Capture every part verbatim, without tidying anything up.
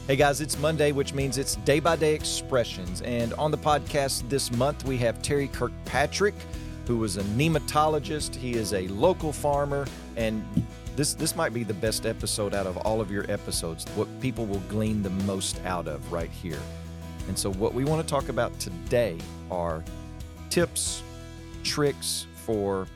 Hey guys, it's Monday, which means it's Day by Day Expressions. And on the podcast this month, we have Terry Kirkpatrick, who is a nematologist. He is a local farmer, and this this might be the best episode out of all of your episodes, what people will glean the most out of right here. And so what we want to talk about today are tips, tricks for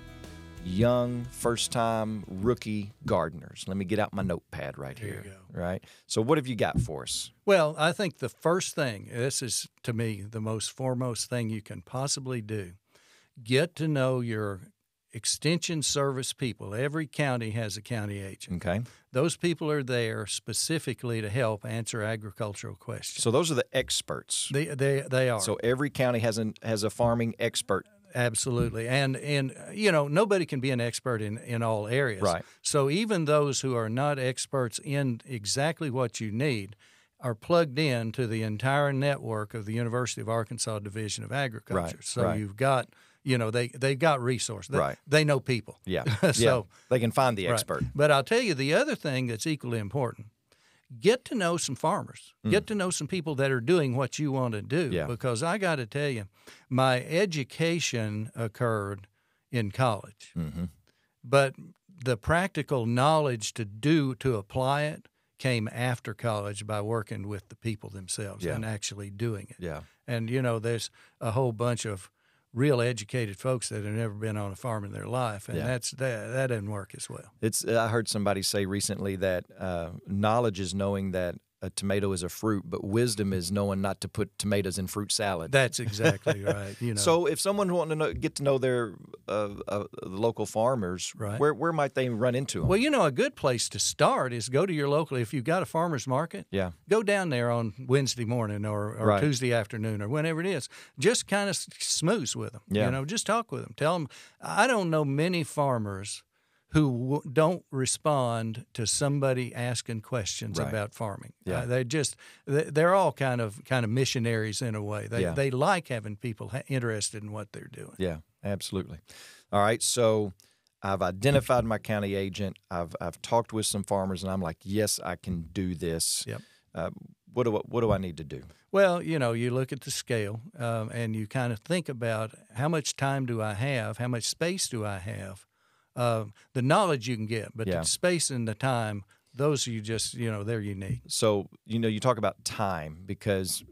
young, first-time, rookie gardeners. Let me get out my notepad right There here. you go. Right? So what have you got for us? Well, I think the first thing, this is to me the most foremost thing you can possibly do, get to know your extension service people. Every county has a county agent. Okay. Those people are there specifically to help answer agricultural questions. So those are the experts. They they, they are. So every county has an has a farming expert. Absolutely. And, and you know, nobody can be an expert in, in all areas. Right. So even those who are not experts in exactly what you need are plugged in to the entire network of the University of Arkansas Division of Agriculture. Right, So right. you've got, you know, they, they've got resources. They, Right. They know people. Yeah. so yeah. They can find the right. expert. But I'll tell you the other thing that's equally important. Get to know some farmers. Get to know some people that are doing what you want to do. Yeah. Because I got to tell you, my education occurred in college, Mm-hmm. but the practical knowledge to do, to apply it, came after college by working with the people themselves Yeah. and actually doing it. Yeah. And, you know, there's a whole bunch of real educated folks that have never been on a farm in their life, and Yeah. that's that, that doesn't work as well. It's. I heard somebody say recently that uh, knowledge is knowing that a tomato is a fruit, but wisdom is knowing not to put tomatoes in fruit salad. That's exactly right. You know. So if someone wanting to know, get to know their uh, uh, local farmers, Right. where where might they run into them? Well, you know, a good place to start is go to your local. If you've got a farmer's market, yeah. go down there on Wednesday morning or, or Right. Tuesday afternoon or whenever it is. Just kind of smooth with them. Yeah. You know, just talk with them. Tell them. I don't know many farmers who w- don't respond to somebody asking questions Right. about farming. Yeah. Uh, they just they- they're all kind of kind of missionaries in a way. They Yeah. they like having people ha- interested in what they're doing. Yeah, absolutely. All right, so I've identified my county agent. I've I've talked with some farmers, and I'm like, yes, I can do this. Yep. Uh, what do I, what do I need to do? Well, you know, you look at the scale um, and you kind of think about how much time do I have? How much space do I have? Uh, the knowledge you can get, but Yeah. the space and the time, those are you just, you know, they're unique. So you know, you talk about time because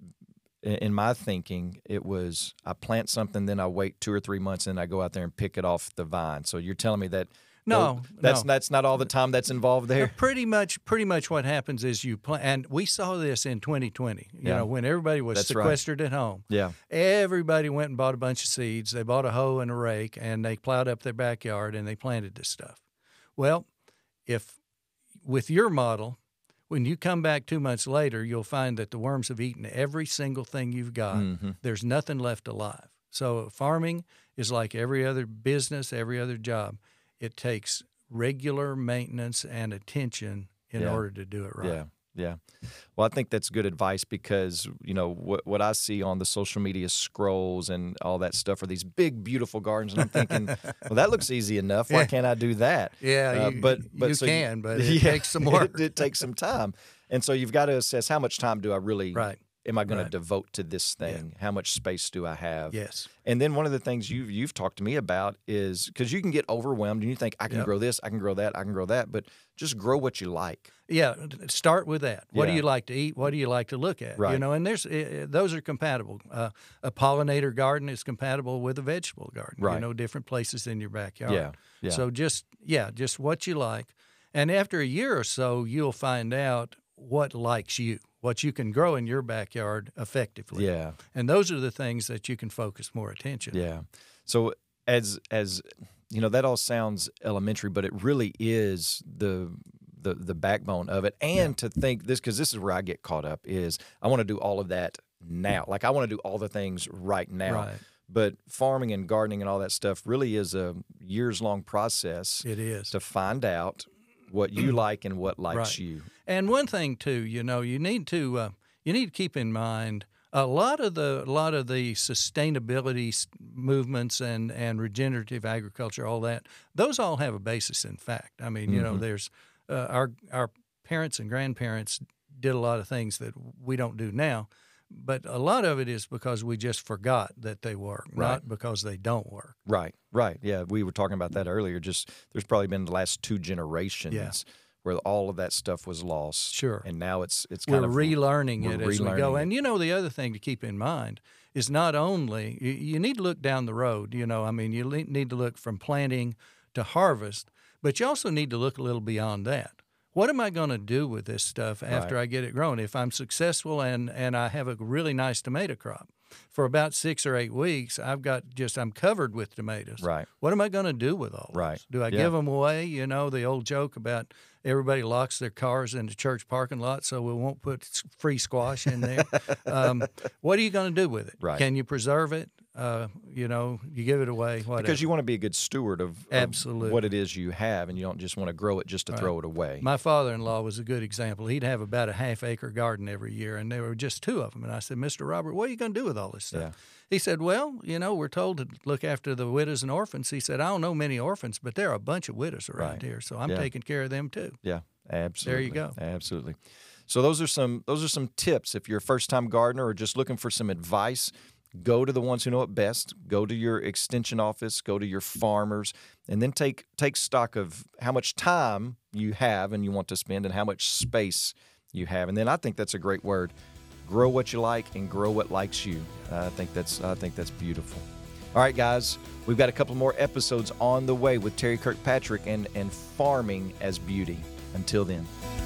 in, in my thinking, it was I plant something, then I wait two or three months, and I go out there and pick it off the vine. So you're telling me that No, that's no. that's not all the time that's involved there. Pretty much, pretty much what happens is you plant, and we saw this in twenty twenty. You Yeah. know, when everybody was That's right. sequestered at home. Yeah, Everybody went and bought a bunch of seeds. They bought a hoe and a rake, and they plowed up their backyard and they planted this stuff. Well, if with your model, when you come back two months later, you'll find that the worms have eaten every single thing you've got. Mm-hmm. There's nothing left alive. So farming is like every other business, every other job. It takes regular maintenance and attention in Yeah. order to do it right. Yeah, yeah. Well, I think that's good advice because, you know, what what I see on the social media scrolls and all that stuff are these big, beautiful gardens, and I'm thinking, well, that looks easy enough. Why Yeah. can't I do that? Yeah, Uh, you, but but you so can, but it takes some work. it, it takes some time, and so you've got to assess how much time do I really Right. am I going Right. to devote to this thing? How much space do I have? Yes. And then one of the things you've you've talked to me about is because you can get overwhelmed and you think I can Yep. grow this, I can grow that, I can grow that, but just grow what you like. Yeah, start with that. What Yeah. do you like to eat? What do you like to look at? You Right. know, and there's uh, those are compatible. Uh, a pollinator garden is compatible with a vegetable garden. Right. You know, different places in your backyard. Yeah, yeah. So just yeah, just what you like, and after a year or so, you'll find out what likes you, what you can grow in your backyard effectively. Yeah. And those are the things that you can focus more attention. Yeah. So as as you know, that all sounds elementary, but it really is the the the backbone of it. And to think this, because this is where I get caught up, is I want to do all of that now. Like I want to do all the things right now. Right. But farming and gardening and all that stuff really is a years long process It is. to find out what you like and what likes Right. you. And one thing too, you know, you need to uh, you need to keep in mind a lot of the a lot of the sustainability s- movements and and regenerative agriculture, all that. Those all have a basis in fact. I mean, you know, Mhm. there's uh, our our parents and grandparents did a lot of things that we don't do now. But a lot of it is because we just forgot that they work, Right. not because they don't work. Right, right. Yeah, we were talking about that earlier. Just there's probably been the last two generations Yeah. where all of that stuff was lost. Sure. And now it's it's We're kind of relearning we're it as we relearning go. it. And, you know, the other thing to keep in mind is not only, you, you need to look down the road, you know, I mean, you le- need to look from planting to harvest, but you also need to look a little beyond that. What am I going to do with this stuff after Right. I get it grown? If I'm successful and, and I have a really nice tomato crop, for about six or eight weeks, I've got just, I'm covered with tomatoes. Right. What am I going to do with all Right. this? Do I Yeah. give them away? You know, the old joke about everybody locks their cars in the church parking lot so we won't put s- free squash in there. um, what are you going to do with it? Right. Can you preserve it? Uh, you know, you give it away, whatever. Because you want to be a good steward of, of Absolutely. what it is you have, and you don't just want to grow it just to Right. throw it away. My father-in-law was a good example. He'd have about a half-acre garden every year, and there were just two of them. And I said, Mister Robert, what are you going to do with all this stuff? Yeah. He said, well, you know, we're told to look after the widows and orphans. He said, I don't know many orphans, but there are a bunch of widows around Right. here, so I'm Yeah. taking care of them too. Yeah, absolutely. go. Absolutely. So those are some those are some tips. If you're a first time gardener or just looking for some advice, go to the ones who know it best. Go to your extension office. Go to your farmers, and then take take stock of how much time you have and you want to spend, and how much space you have. And then I think that's a great word: grow what you like and grow what likes you. I think that's I think that's beautiful. All right, guys, we've got a couple more episodes on the way with Terry Kirkpatrick and and farming as beauty. Until then.